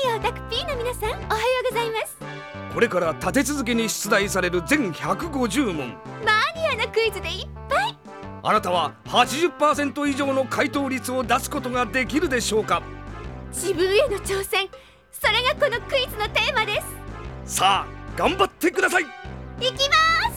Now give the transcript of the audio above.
ニアオタク P の皆さん、おはようございます。 これから立て続けに出題される全150問。 マニアなクイズでいっぱい。 あなたは 80% 以上の回答率を出すことができるでしょうか。 自分への挑戦、それがこのクイズのテーマです。 さあ頑張ってください。 いきます。